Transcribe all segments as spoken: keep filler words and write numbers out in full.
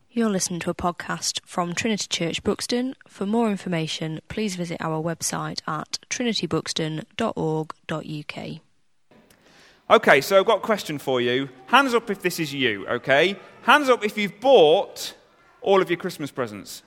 You're listening to a podcast from Trinity Church Buxton. For more information, please visit our website at trinity buxton dot org dot u k. Okay, so I've got a question for you. Hands up if this is you, okay? Hands up if you've bought all of your Christmas presents.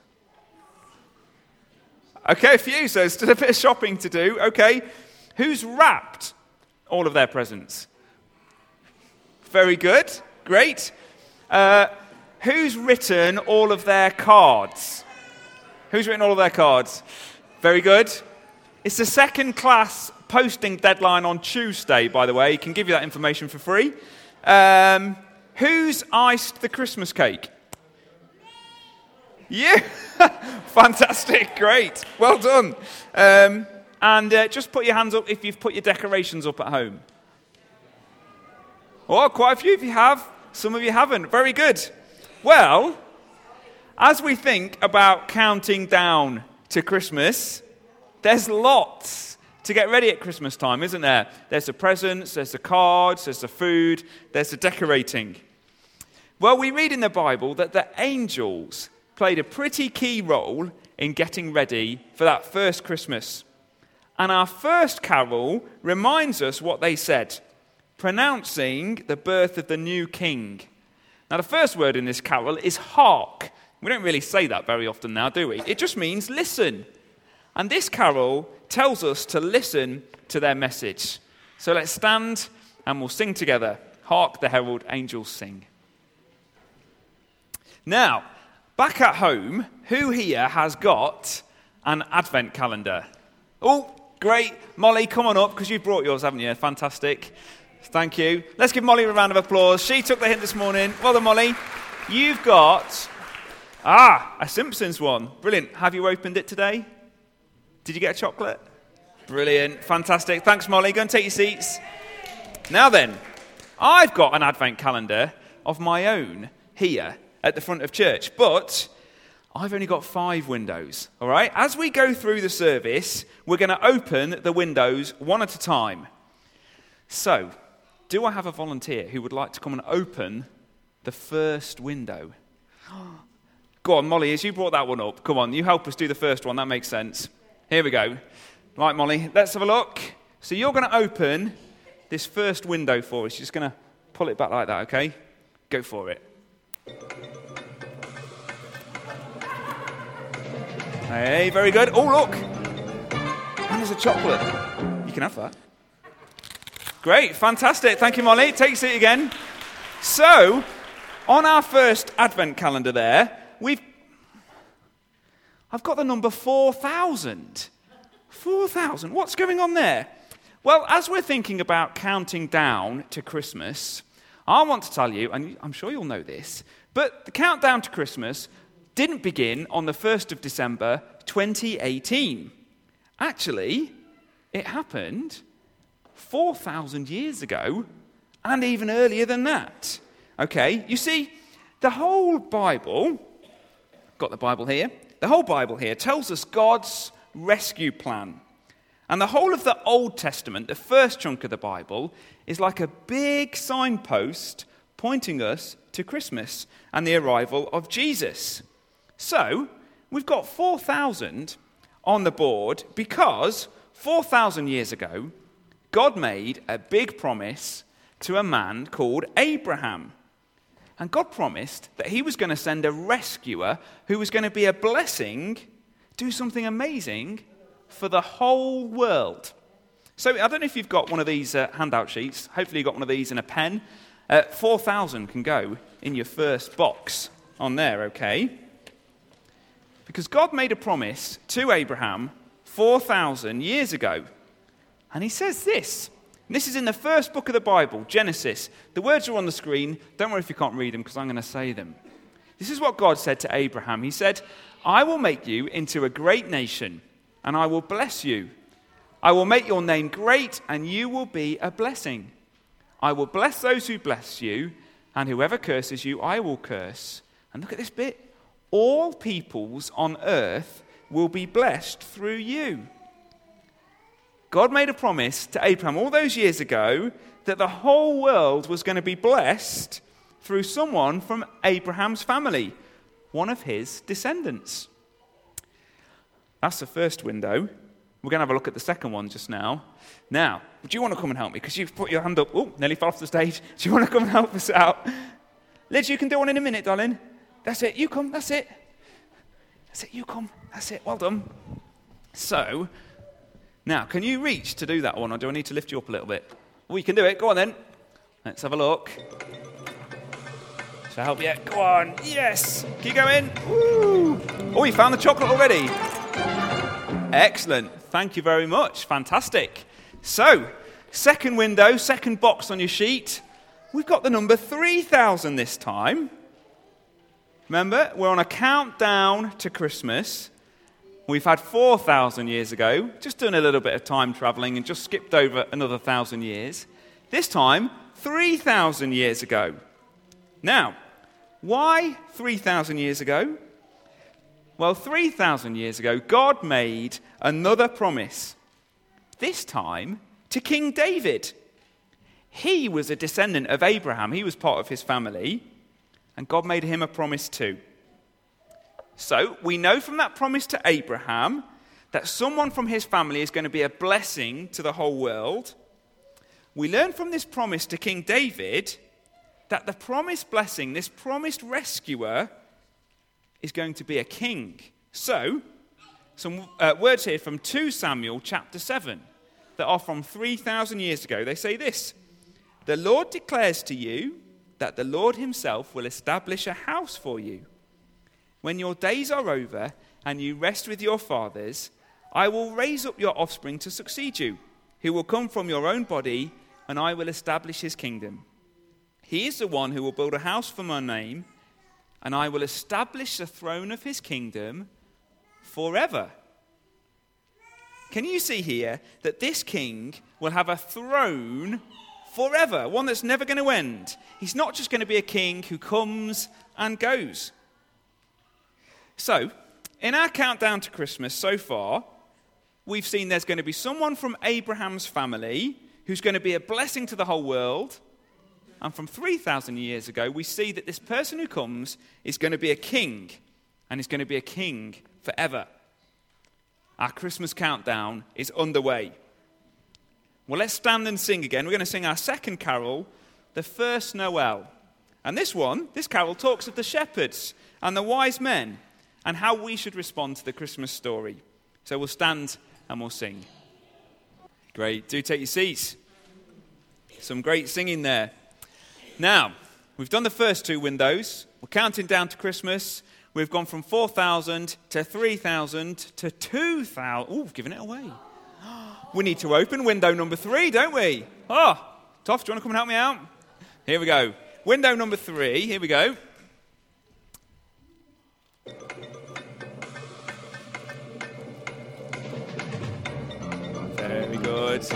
Okay, a few, so still a bit of shopping to do. Okay, who's wrapped all of their presents? Very good, great. Uh... Who's written all of their cards? Who's written all of their cards? Very good. It's the second class posting deadline on Tuesday, by the way. You can give you that information for free. Um, who's iced the Christmas cake? You? Fantastic, great. Well done. Um, and uh, just put your hands up if you've put your decorations up at home. Oh, quite a few of you have. Some of you haven't. Very good. Well, as we think about counting down to Christmas, there's lots to get ready at Christmas time, isn't there? There's the presents, there's the cards, there's the food, there's the decorating. Well, we read in the Bible that the angels played a pretty key role in getting ready for that first Christmas. And our first carol reminds us what they said, pronouncing the birth of the new king. Now, the first word in this carol is hark. We don't really say that very often now, do we? It just means listen. And this carol tells us to listen to their message. So let's stand and we'll sing together. Hark the herald angels sing. Now, back at home, who here has got an advent calendar? Oh, great. Molly, come on up because you've brought yours, haven't you? Fantastic. Thank you. Let's give Molly a round of applause. She took the hint this morning. Well done, Molly. You've got, ah, a Simpsons one. Brilliant. Have you opened it today? Did you get a chocolate? Brilliant. Fantastic. Thanks, Molly. Go and take your seats. Now then, I've got an advent calendar of my own here at the front of church, but I've only got five windows, all right? As we go through the service, we're going to open the windows one at a time. So, do I have a volunteer who would like to come and open the first window? Go on, Molly, as you brought that one up, come on, you help us do the first one, that makes sense. Here we go. Right, Molly, let's have a look. So you're going to open this first window for us. You're just going to pull it back like that, okay? Go for it. Hey, very good. Oh, look. And there's a chocolate. You can have that. Great, fantastic. Thank you, Molly. Take your seat again. So, on our first advent calendar there, we've... I've got the number four thousand. four thousand. What's going on there? Well, as we're thinking about counting down to Christmas, I want to tell you, and I'm sure you'll know this, but the countdown to Christmas didn't begin on the first of December, twenty eighteen. Actually, it happened four thousand years ago, and even earlier than that. Okay, you see, the whole Bible, got the Bible here, the whole Bible here tells us God's rescue plan. And the whole of the Old Testament, the first chunk of the Bible, is like a big signpost pointing us to Christmas and the arrival of Jesus. So, we've got four thousand on the board because four thousand years ago, God made a big promise to a man called Abraham. And God promised that he was going to send a rescuer who was going to be a blessing, do something amazing for the whole world. So I don't know if you've got one of these uh, handout sheets. Hopefully you've got one of these and a pen. Uh, four thousand can go in your first box on there, okay? Because God made a promise to Abraham four thousand years ago. And he says this, and this is in the first book of the Bible, Genesis. The words are on the screen. Don't worry if you can't read them because I'm going to say them. This is what God said to Abraham. He said, I will make you into a great nation, and I will bless you. I will make your name great, and you will be a blessing. I will bless those who bless you, and whoever curses you, I will curse. And look at this bit. All peoples on earth will be blessed through you. God made a promise to Abraham all those years ago that the whole world was going to be blessed through someone from Abraham's family. one of his descendants. That's the first window. We're going to have a look at the second one just now. Now, do you want to come and help me? Because you've put your hand up. Oh, nearly fell off the stage. Do you want to come and help us out? Liz, you can do one in a minute, darling. That's it. You come. That's it. That's it. You come. That's it. Well done. So, now, can you reach to do that one, or do I need to lift you up a little bit? Oh, you can do it. Go on then. Let's have a look. Shall I help you? Go on. Yes. Keep going. Woo. Oh, you found the chocolate already. Excellent. Thank you very much. Fantastic. So, second window, second box on your sheet. We've got the number three thousand this time. Remember, we're on a countdown to Christmas. We've had four thousand years ago, just doing a little bit of time traveling and just skipped over another one thousand years. This time, three thousand years ago. Now, why three thousand years ago? Well, three thousand years ago, God made another promise, this time to King David. He was a descendant of Abraham. He was part of his family, and God made him a promise too. So, we know from that promise to Abraham that someone from his family is going to be a blessing to the whole world. We learn from this promise to King David that the promised blessing, this promised rescuer, is going to be a king. So, some uh, words here from Second Samuel chapter seven that are from three thousand years ago. They say this: "The Lord declares to you that the Lord himself will establish a house for you. When your days are over and you rest with your fathers, I will raise up your offspring to succeed you, who will come from your own body, and I will establish his kingdom. He is the one who will build a house for my name, and I will establish the throne of his kingdom forever." Can you see here that this king will have a throne forever, one that's never going to end? He's not just going to be a king who comes and goes. So, in our countdown to Christmas so far, we've seen there's going to be someone from Abraham's family who's going to be a blessing to the whole world. And from three thousand years ago, we see that this person who comes is going to be a king, and is going to be a king forever. Our Christmas countdown is underway. Well, let's stand and sing again. We're going to sing our second carol, The First Noel. And this one, this carol talks of the shepherds and the wise men and how we should respond to the Christmas story. So we'll stand and we'll sing. Great. Do take your seats. Some great singing there. Now, we've done the first two windows. We're counting down to Christmas. We've gone from four thousand to three thousand to two thousand. Oh, giving it away. We need to open window number three, don't we? Oh, Toff, do you want to come and help me out? Here we go. Window number three. Here we go. Very good.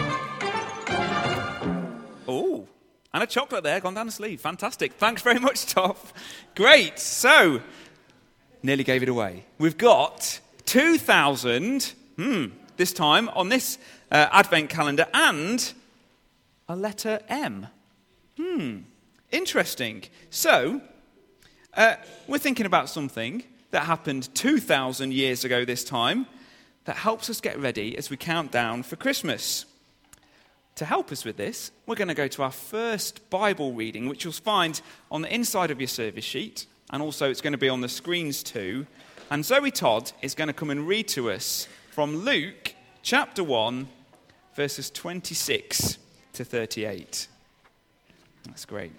Oh, and a chocolate there, gone down the sleeve. Fantastic. Thanks very much, Toff. Great. So, nearly gave it away. We've got two thousand, hmm, this time on this uh, Advent calendar, and a letter M. Hmm, interesting. So, uh, we're thinking about something that happened two thousand years ago this time that helps us get ready as we count down for Christmas. To help us with this, we're going to go to our first Bible reading, which you'll find on the inside of your service sheet, and also it's going to be on the screens too. And Zoe Todd is going to come and read to us from Luke chapter one, verses twenty-six to thirty-eight. That's great.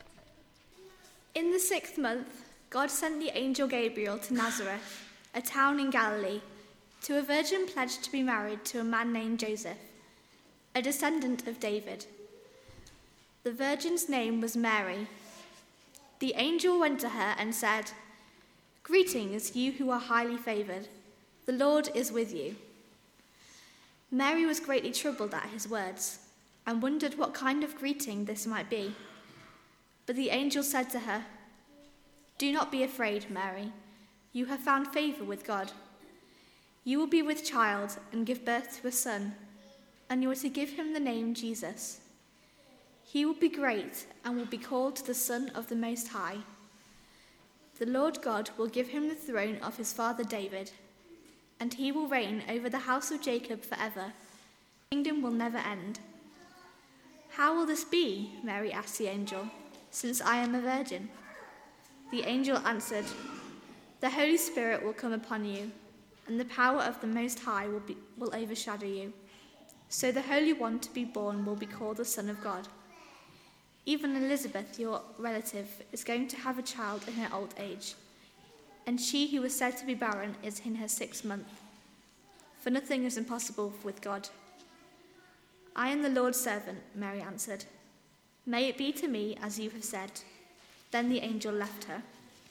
In the sixth month, God sent the angel Gabriel to Nazareth, a town in Galilee, to a virgin pledged to be married to a man named Joseph, a descendant of David. The virgin's name was Mary. The angel went to her and said, "Greetings, you who are highly favored. The Lord is with you." Mary was greatly troubled at his words, and wondered what kind of greeting this might be. But the angel said to her, "Do not be afraid, Mary. You have found favor with God. You will be with child and give birth to a son, and you are to give him the name Jesus. He will be great and will be called the Son of the Most High. The Lord God will give him the throne of his father David, and he will reign over the house of Jacob forever. The kingdom will never end. How will this be? Mary asked the angel, since I am a virgin. The angel answered, the Holy Spirit will come upon you, and the power of the Most High will, be, will overshadow you. So the Holy One to be born will be called the Son of God. Even Elizabeth, your relative, is going to have a child in her old age, and she who was said to be barren is in her sixth month. For nothing is impossible with God. I am the Lord's servant, Mary answered. May it be to me as you have said. Then the angel left her.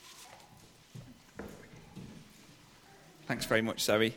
Thanks very much, Zoe.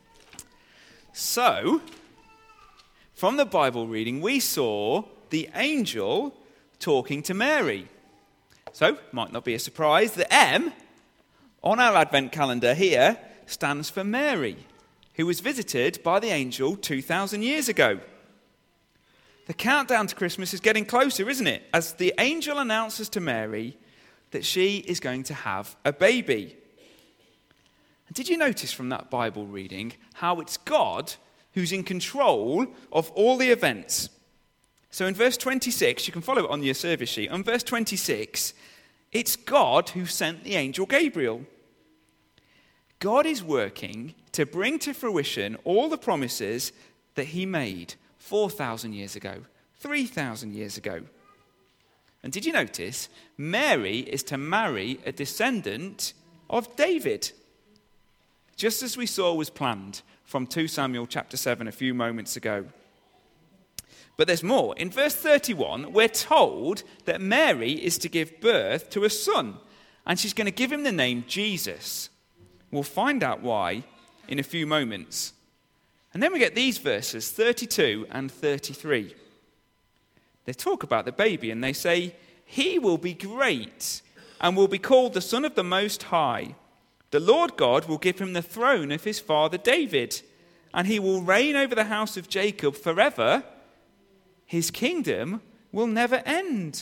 So, from the Bible reading, we saw the angel talking to Mary. So, might not be a surprise, the M on our Advent calendar here stands for Mary, who was visited by the angel two thousand years ago. The countdown to Christmas is getting closer, isn't it? As the angel announces to Mary that she is going to have a baby. And did you notice from that Bible reading how it's God who's in control of all the events? So in verse twenty-six, you can follow it on your service sheet. On verse twenty-six, it's God who sent the angel Gabriel. God is working to bring to fruition all the promises that he made four thousand years ago, three thousand years ago. And did you notice, Mary is to marry a descendant of David, just as we saw was planned from Second Samuel chapter seven a few moments ago. But there's more. In verse thirty-one, we're told that Mary is to give birth to a son, and she's going to give him the name Jesus. We'll find out why in a few moments. And then we get these verses, thirty-two and thirty-three. They talk about the baby and they say, he will be great and will be called the Son of the Most High. The Lord God will give him the throne of his father David, and he will reign over the house of Jacob forever. His kingdom will never end.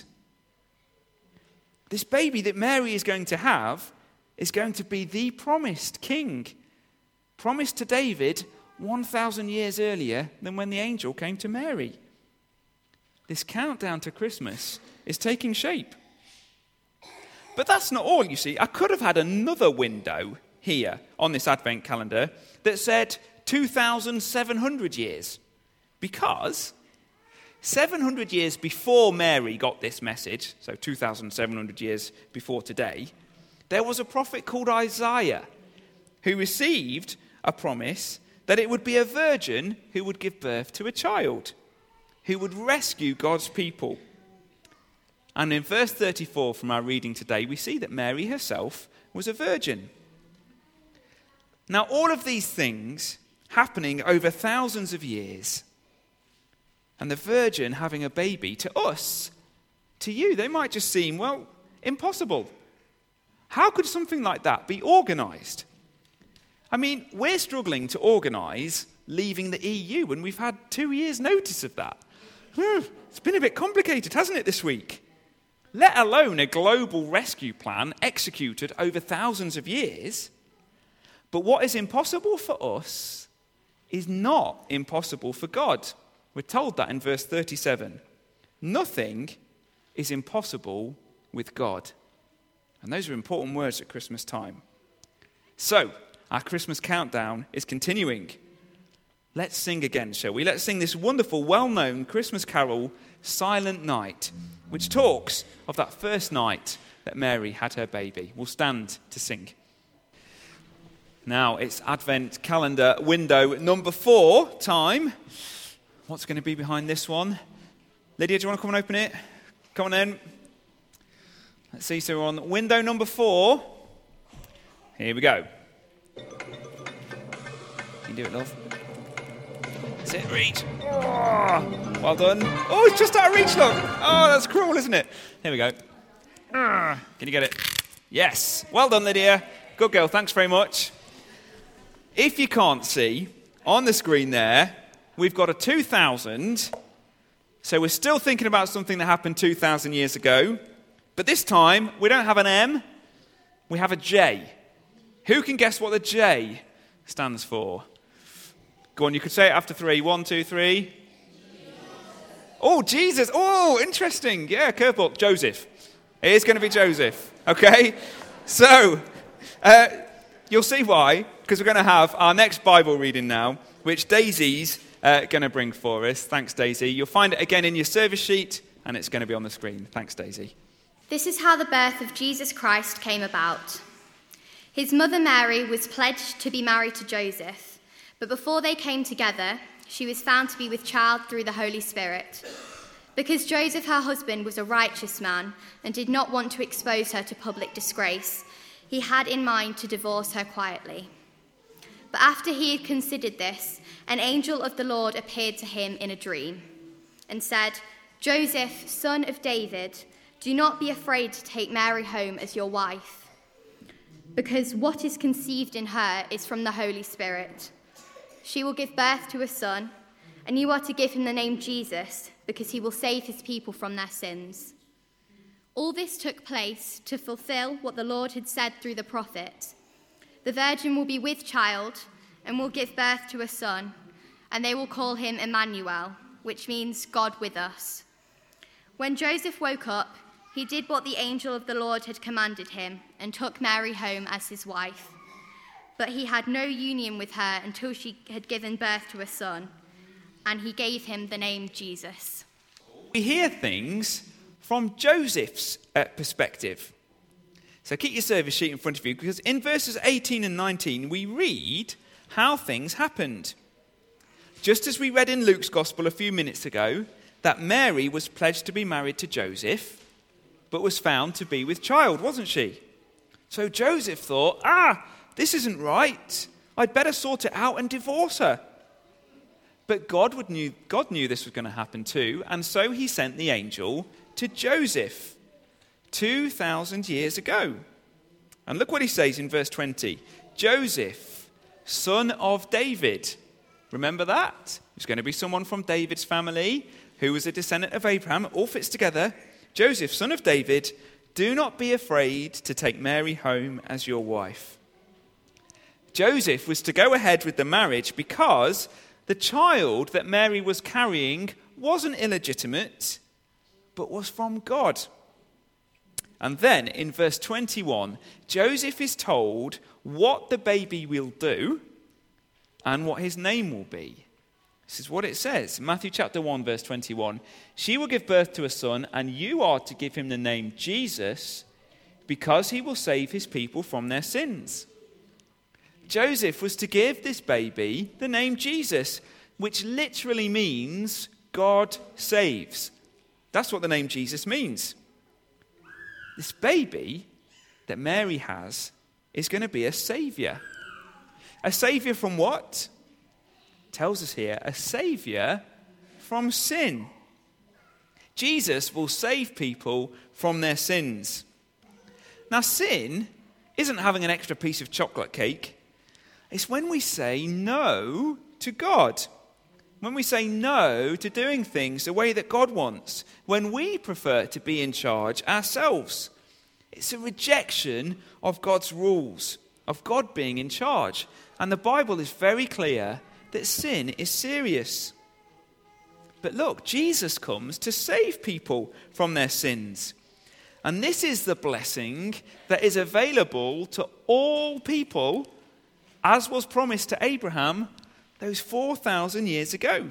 This baby that Mary is going to have is going to be the promised king, promised to David one thousand years earlier than when the angel came to Mary. This countdown to Christmas is taking shape. But that's not all, you see. I could have had another window here on this Advent calendar that said two thousand seven hundred years. Because seven hundred years before Mary got this message, so two thousand seven hundred years before today, there was a prophet called Isaiah who received a promise that it would be a virgin who would give birth to a child, who would rescue God's people. And in verse thirty-four from our reading today, we see that Mary herself was a virgin. Now, all of these things happening over thousands of years, and the virgin having a baby, to us, to you, they might just seem, well, impossible. How could something like that be organised? I mean, we're struggling to organise leaving the E U, and we've had two years' notice of that. It's been a bit complicated, hasn't it, this week? Let alone a global rescue plan executed over thousands of years. But what is impossible for us is not impossible for God. We're told that in verse thirty-seven. Nothing is impossible with God. And those are important words at Christmas time. So, our Christmas countdown is continuing. Let's sing again, shall we? Let's sing this wonderful, well-known Christmas carol, Silent Night, which talks of that first night that Mary had her baby. We'll stand to sing. Now, it's Advent calendar window number four time. What's going to be behind this one? Lydia, do you want to come and open it? Come on in. Let's see, so we're on window number four. Here we go. You can do it, love. That's it, reach. Oh, well done. Oh, it's just out of reach, look. Oh, that's cruel, isn't it? Here we go. Can you get it? Yes. Well done, Lydia. Good girl, thanks very much. If you can't see, on the screen there, we've got a two thousand. So we're still thinking about something that happened two thousand years ago. But this time, we don't have an M. we have a J. Who can guess what the J stands for? Go on, you could say it after three. One, two, three. Oh, Jesus. Oh, interesting. Yeah, curveball. Joseph. It is going to be Joseph. Okay? So, uh, you'll see why, because we're going to have our next Bible reading now, which Daisy's uh, going to bring for us. Thanks, Daisy. You'll find it again in your service sheet, and it's going to be on the screen. Thanks, Daisy. This is how the birth of Jesus Christ came about. His mother Mary was pledged to be married to Joseph, but before they came together, she was found to be with child through the Holy Spirit. Because Joseph, her husband, was a righteous man and did not want to expose her to public disgrace, he had in mind to divorce her quietly. But after he had considered this, an angel of the Lord appeared to him in a dream and said, "Joseph, son of David, do not be afraid to take Mary home as your wife, because what is conceived in her is from the Holy Spirit. She will give birth to a son, and you are to give him the name Jesus, because he will save his people from their sins." All this took place to fulfill what the Lord had said through the prophet. The virgin will be with child and will give birth to a son, and they will call him Emmanuel, which means God with us. When Joseph woke up, he did what the angel of the Lord had commanded him and took Mary home as his wife. But he had no union with her until she had given birth to a son, and he gave him the name Jesus. We hear things from Joseph's uh, perspective. So keep your service sheet in front of you, because in verses eighteen and nineteen, we read how things happened. Just as we read in Luke's Gospel a few minutes ago, that Mary was pledged to be married to Joseph, but was found to be with child, wasn't she? So Joseph thought, ah, this isn't right. I'd better sort it out and divorce her. But God would knew, God knew this was going to happen too, and so he sent the angel to Joseph two thousand years ago. And look what he says in verse twenty. Joseph, son of David. Remember that? It's going to be someone from David's family who was a descendant of Abraham. It all fits together. Joseph, son of David, do not be afraid to take Mary home as your wife. Joseph was to go ahead with the marriage because the child that Mary was carrying wasn't illegitimate, but was from God. And then in verse twenty-one, Joseph is told what the baby will do and what his name will be. This is what it says. Matthew chapter one, verse twenty-one. She will give birth to a son, and you are to give him the name Jesus, because he will save his people from their sins. Joseph was to give this baby the name Jesus, which literally means God saves. That's what the name Jesus means. This baby that Mary has is going to be a saviour. A saviour from what? It tells us here, a saviour from sin. Jesus will save people from their sins. Now, sin isn't having an extra piece of chocolate cake. It's when we say no to God. When we say no to doing things the way that God wants. When we prefer to be in charge ourselves. It's a rejection of God's rules, of God being in charge. And the Bible is very clear that sin is serious. But look, Jesus comes to save people from their sins. And this is the blessing that is available to all people, as was promised to Abraham those four thousand years ago.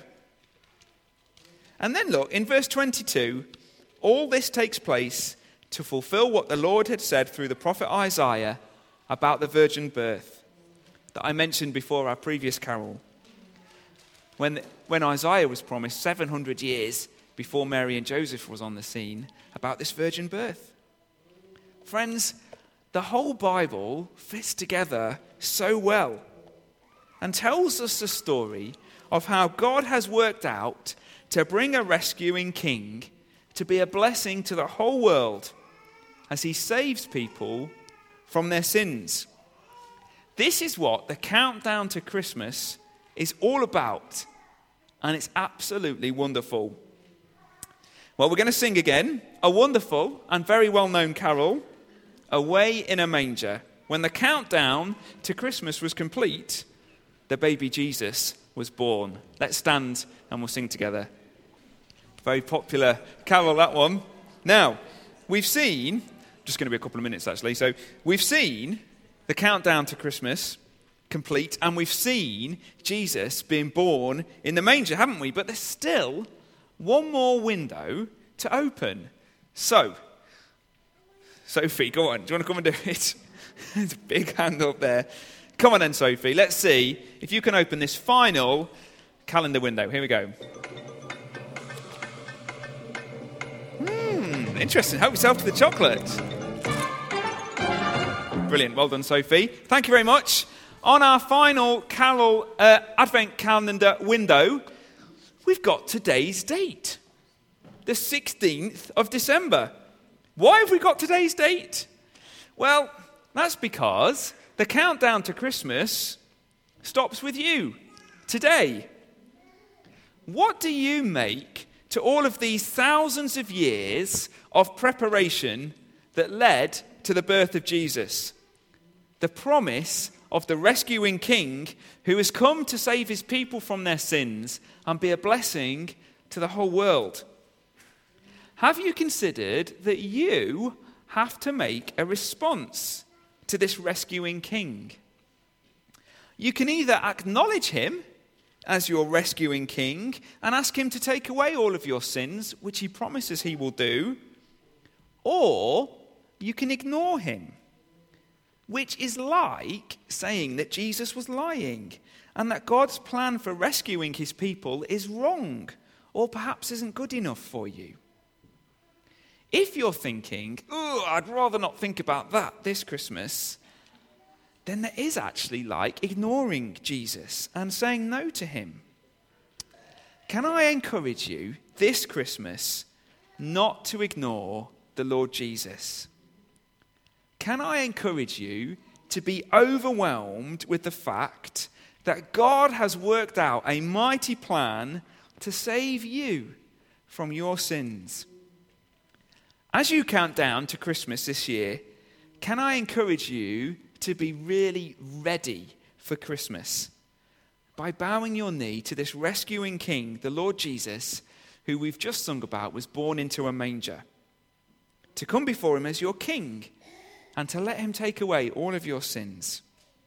And then look, in verse twenty-two, all this takes place to fulfill what the Lord had said through the prophet Isaiah about the virgin birth that I mentioned before our previous carol. When, when Isaiah was promised seven hundred years before Mary and Joseph was on the scene about this virgin birth. Friends, the whole Bible fits together so well and tells us the story of how God has worked out to bring a rescuing king to be a blessing to the whole world as he saves people from their sins. This is what the countdown to Christmas is all about, and it's absolutely wonderful. Well, we're going to sing again a wonderful and very well-known carol, away in a manger. When the countdown to Christmas was complete, the baby Jesus was born. Let's stand and we'll sing together. Very popular carol, that one. Now, we've seen, just going to be a couple of minutes actually, so we've seen the countdown to Christmas complete, and we've seen Jesus being born in the manger, haven't we? But there's still one more window to open. So, Sophie, go on. Do you want to come and do it? There's a big hand up there. Come on then, Sophie. Let's see if you can open this final calendar window. Here we go. Hmm, interesting. Help yourself to the chocolate. Brilliant. Well done, Sophie. Thank you very much. On our final carol uh, Advent calendar window, we've got today's date, the sixteenth of December. Why have we got today's date? Well, that's because the countdown to Christmas stops with you today. What do you make to all of these thousands of years of preparation that led to the birth of Jesus? The promise of the rescuing King who has come to save his people from their sins and be a blessing to the whole world. Have you considered that you have to make a response to this rescuing King? You can either acknowledge him as your rescuing King and ask him to take away all of your sins, which he promises he will do, or you can ignore him, which is like saying that Jesus was lying and that God's plan for rescuing his people is wrong or perhaps isn't good enough for you. If you're thinking, oh, I'd rather not think about that this Christmas, then there is actually like ignoring Jesus and saying no to him. Can I encourage you this Christmas not to ignore the Lord Jesus? Can I encourage you to be overwhelmed with the fact that God has worked out a mighty plan to save you from your sins? As you count down to Christmas this year, can I encourage you to be really ready for Christmas by bowing your knee to this rescuing King, the Lord Jesus, who we've just sung about was born into a manger, to come before him as your King and to let him take away all of your sins.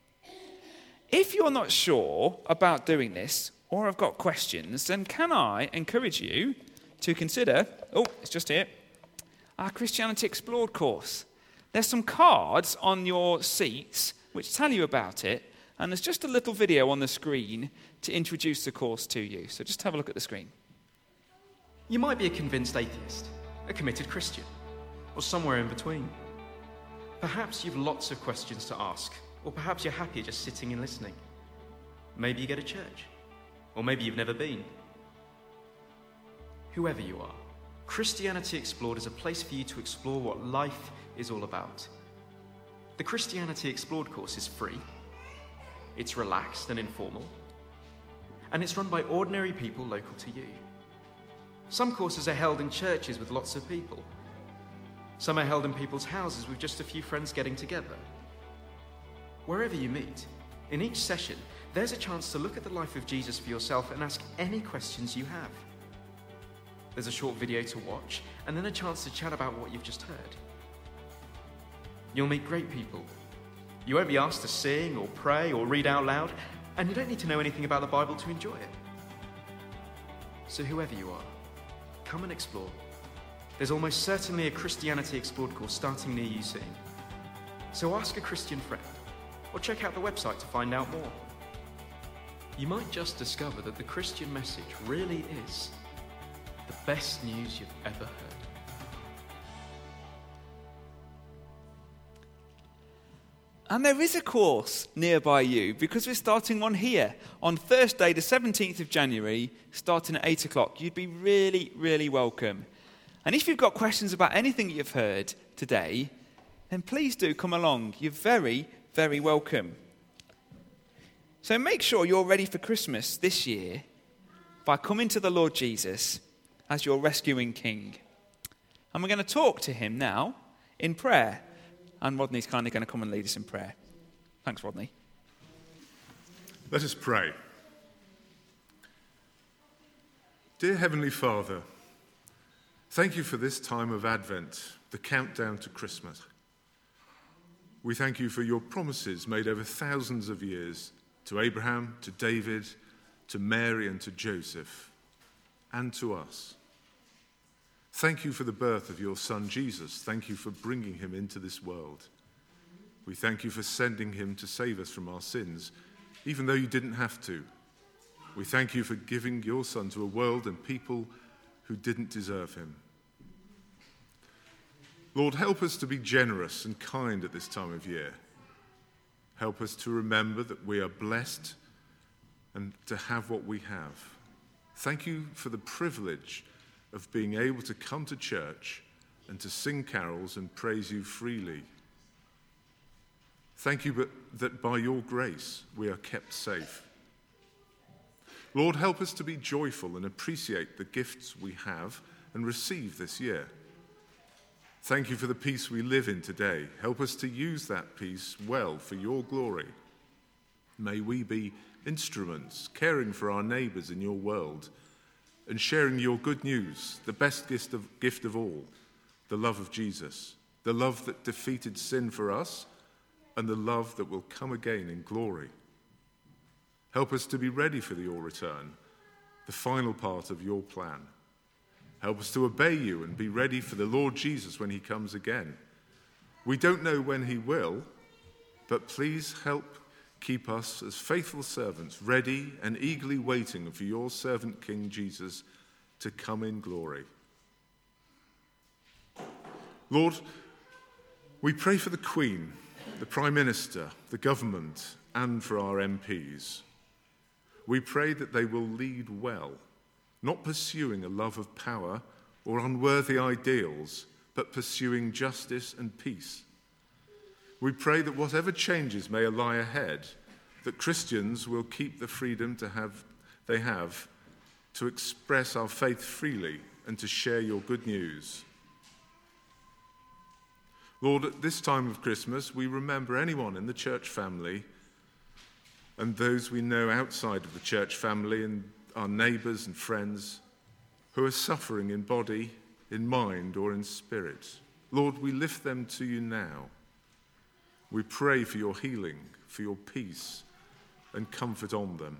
If you're not sure about doing this or have got questions, then can I encourage you to consider, oh, it's just here, our Christianity Explored course. There's some cards on your seats which tell you about it, and there's just a little video on the screen to introduce the course to you. So just have a look at the screen. You might be a convinced atheist, a committed Christian, or somewhere in between. Perhaps you've lots of questions to ask, or perhaps you're happy just sitting and listening. Maybe you go to church, or maybe you've never been. Whoever you are, Christianity Explored is a place for you to explore what life is all about. The Christianity Explored course is free, it's relaxed and informal, and it's run by ordinary people local to you. Some courses are held in churches with lots of people. Some are held in people's houses with just a few friends getting together. Wherever you meet, in each session, there's a chance to look at the life of Jesus for yourself and ask any questions you have. There's a short video to watch, and then a chance to chat about what you've just heard. You'll meet great people. You won't be asked to sing or pray or read out loud, and you don't need to know anything about the Bible to enjoy it. So whoever you are, come and explore. There's almost certainly a Christianity Explored course starting near you soon. So ask a Christian friend, or check out the website to find out more. You might just discover that the Christian message really is the best news you've ever heard. And there is a course nearby you, because we're starting one here on Thursday the seventeenth of January, starting at eight o'clock. You'd be really, really welcome. And if you've got questions about anything you've heard today, then please do come along. You're very, very welcome. So make sure you're ready for Christmas this year by coming to the Lord Jesus as your rescuing King. And we're going to talk to him now in prayer. And Rodney's kindly going to come and lead us in prayer. Thanks, Rodney. Let us pray. Dear Heavenly Father, thank you for this time of Advent, the countdown to Christmas. We thank you for your promises made over thousands of years to Abraham, to David, to Mary and to Joseph, and to us. Thank you for the birth of your Son, Jesus. Thank you for bringing him into this world. We thank you for sending him to save us from our sins, even though you didn't have to. We thank you for giving your Son to a world and people who didn't deserve him. Lord, help us to be generous and kind at this time of year. Help us to remember that we are blessed and to have what we have. Thank you for the privilege of being able to come to church and to sing carols and praise you freely. Thank you that by your grace we are kept safe. Lord, help us to be joyful and appreciate the gifts we have and receive this year. Thank you for the peace we live in today. Help us to use that peace well for your glory. May we be instruments caring for our neighbours in your world and sharing your good news, the best gift of, gift of all, the love of Jesus, the love that defeated sin for us and the love that will come again in glory. Help us to be ready for your return, the final part of your plan. Help us to obey you and be ready for the Lord Jesus when he comes again. We don't know when he will, but please help keep us as faithful servants, ready and eagerly waiting for your servant King Jesus to come in glory. Lord, we pray for the Queen, the Prime Minister, the government, and for our M Ps. We pray that they will lead well, not pursuing a love of power or unworthy ideals, but pursuing justice and peace. We pray that whatever changes may lie ahead, that Christians will keep the freedom to have they have to express our faith freely and to share your good news. Lord, at this time of Christmas, we remember anyone in the church family and those we know outside of the church family and our neighbours and friends who are suffering in body, in mind, or in spirit. Lord, we lift them to you now. We pray for your healing, for your peace, and comfort on them.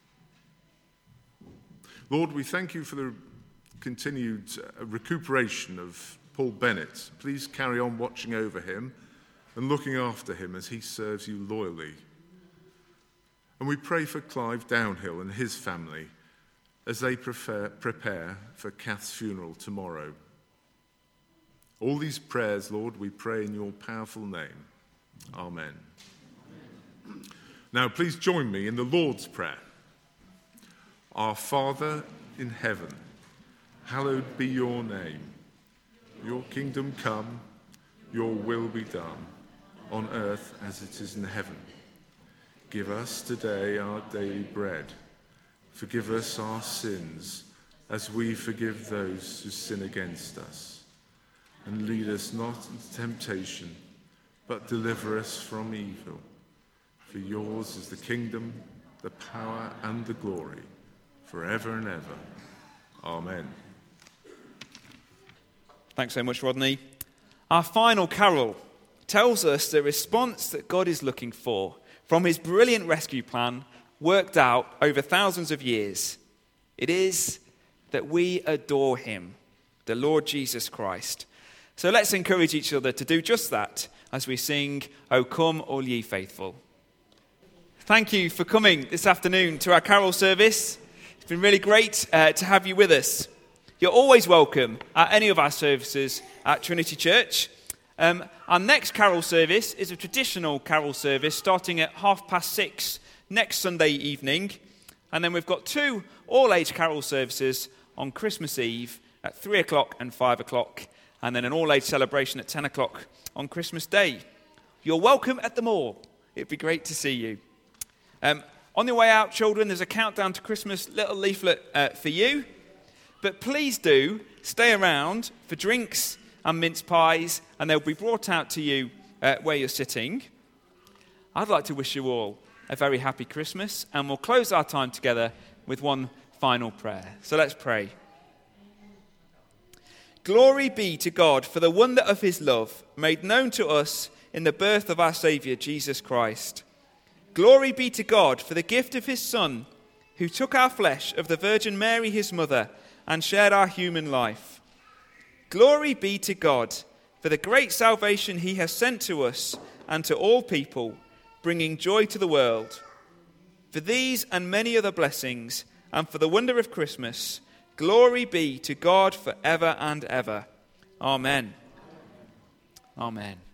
Lord, we thank you for the continued recuperation of Paul Bennett. Please carry on watching over him and looking after him as he serves you loyally. And we pray for Clive Downhill and his family as they prefer, prepare for Kath's funeral tomorrow. All these prayers, Lord, we pray in your powerful name. Amen. Amen. Now, please join me in the Lord's Prayer. Our Father in heaven, hallowed be your name. Your kingdom come, your will be done, on earth as it is in heaven. Give us today our daily bread. Forgive us our sins, as we forgive those who sin against us. And lead us not into temptation, but deliver us from evil. For yours is the kingdom, the power, and the glory, forever and ever. Amen. Thanks so much, Rodney. Our final carol tells us the response that God is looking for from his brilliant rescue plan worked out over thousands of years. It is that we adore him, the Lord Jesus Christ. So let's encourage each other to do just that as we sing, O Come All Ye Faithful. Thank you for coming this afternoon to our carol service. It's been really great uh, to have you with us. You're always welcome at any of our services at Trinity Church. Um, our next carol service is a traditional carol service starting at half past six next Sunday evening. And then we've got two all-age carol services on Christmas Eve at three o'clock and five o'clock. And then an all-age celebration at ten o'clock on Christmas Day. You're welcome at them all. It'd be great to see you. Um, on your way out, children, there's a countdown to Christmas little leaflet uh, for you. But please do stay around for drinks and mince pies, and they'll be brought out to you uh, where you're sitting, I'd like to wish you all a very happy Christmas, and we'll close our time together with one final prayer. So let's pray. Glory be to God for the wonder of his love made known to us in the birth of our Saviour, Jesus Christ. Glory be to God for the gift of his Son, who took our flesh of the Virgin Mary, his mother, and shared our human life. Glory be to God for the great salvation he has sent to us and to all people, bringing joy to the world. For these and many other blessings, and for the wonder of Christmas, glory be to God forever and ever. Amen. Amen.